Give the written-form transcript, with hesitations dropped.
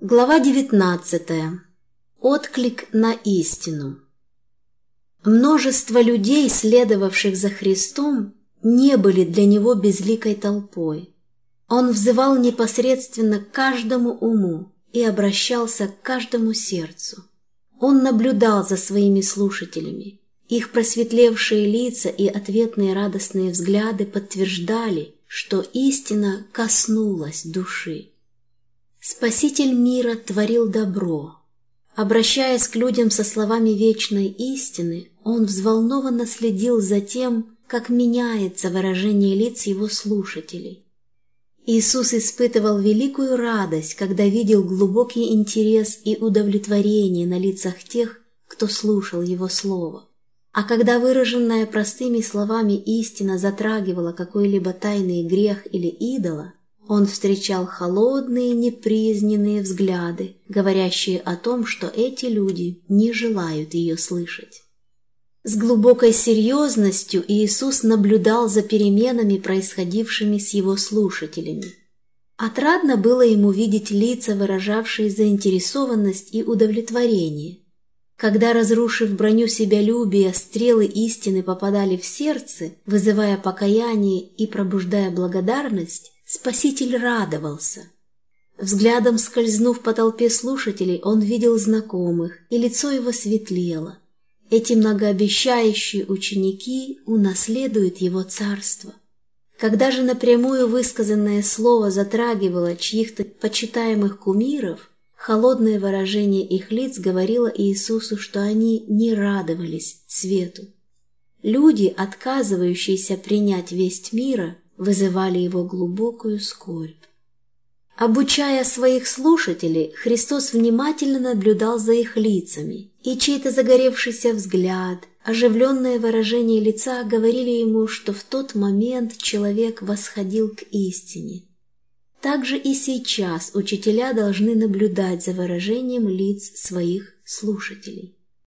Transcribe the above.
Глава 19. Отклик на истину. Множество людей, следовавших за Христом, не были для Него безликой толпой. Он взывал непосредственно к каждому уму и обращался к каждому сердцу. Он наблюдал за своими слушателями. Их просветлевшие лица и ответные радостные взгляды подтверждали, что истина коснулась души. Спаситель мира творил добро. Обращаясь к людям со словами вечной истины, он взволнованно следил за тем, как меняется выражение лиц его слушателей. Иисус испытывал великую радость, когда видел глубокий интерес и удовлетворение на лицах тех, кто слушал его слово. А когда выраженная простыми словами истина затрагивала какой-либо тайный грех или идола, он встречал холодные, неприязненные взгляды, говорящие о том, что эти люди не желают ее слышать. С глубокой серьезностью Иисус наблюдал за переменами, происходившими с его слушателями. Отрадно было ему видеть лица, выражавшие заинтересованность и удовлетворение. Когда, разрушив броню себялюбия, стрелы истины попадали в сердце, вызывая покаяние и пробуждая благодарность, Спаситель радовался. Взглядом скользнув по толпе слушателей, он видел знакомых, и лицо его светлело. Эти многообещающие ученики унаследуют его царство. Когда же напрямую высказанное слово затрагивало чьих-то почитаемых кумиров, холодное выражение их лиц говорило Иисусу, что они не радовались свету. Люди, отказывающиеся принять весть мира, вызывали его глубокую скорбь. Обучая своих слушателей, Христос внимательно наблюдал за их лицами, и чей-то загоревшийся взгляд, оживленное выражение лица говорили ему, что в тот момент человек восходил к истине. Также и сейчас учителя должны наблюдать за выражением лиц своих слушателей.